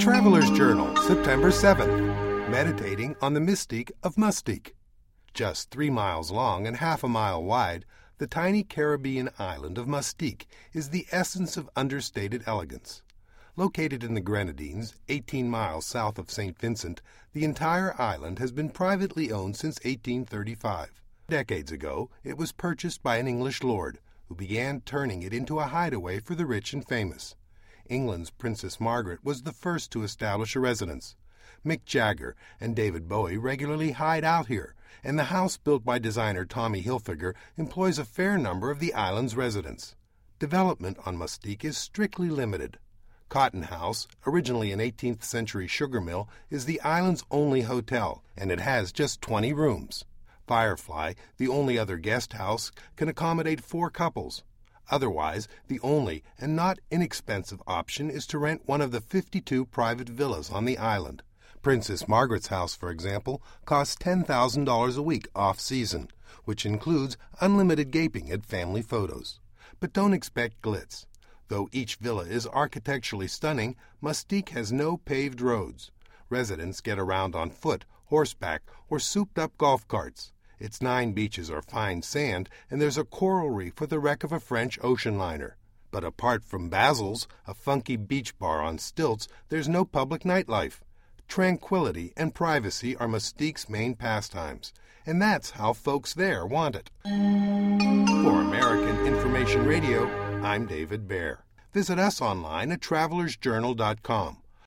Traveler's Journal, September 7th. Meditating on the mystique of Mustique. Just 3 miles long and half a mile wide, the tiny Caribbean island of Mustique is the essence of understated elegance. Located in the Grenadines, 18 miles south of St. Vincent, the entire island has been privately owned since 1835. Decades ago, it was purchased by an English lord, who began turning it into a hideaway for the rich and famous. England's Princess Margaret was the first to establish a residence. Mick Jagger and David Bowie regularly hide out here, and the house built by designer Tommy Hilfiger employs a fair number of the island's residents. Development on Mustique is strictly limited. Cotton House, originally an 18th century sugar mill, is the island's only hotel, and it has just 20 rooms. Firefly, the only other guest house, can accommodate 4 couples. Otherwise, the only and not inexpensive option is to rent one of the 52 private villas on the island. Princess Margaret's house, for example, costs $10,000 a week off-season, which includes unlimited gaping at family photos. But don't expect glitz. Though each villa is architecturally stunning, Mustique has no paved roads. Residents get around on foot, horseback, or souped-up golf carts. Its 9 beaches are fine sand, and there's a coral reef with the wreck of a French ocean liner. But apart from Basil's, a funky beach bar on stilts, there's no public nightlife. Tranquility and privacy are Mustique's main pastimes, and that's how folks there want it. For American Information Radio, I'm David Baer. Visit us online at travelersjournal.com.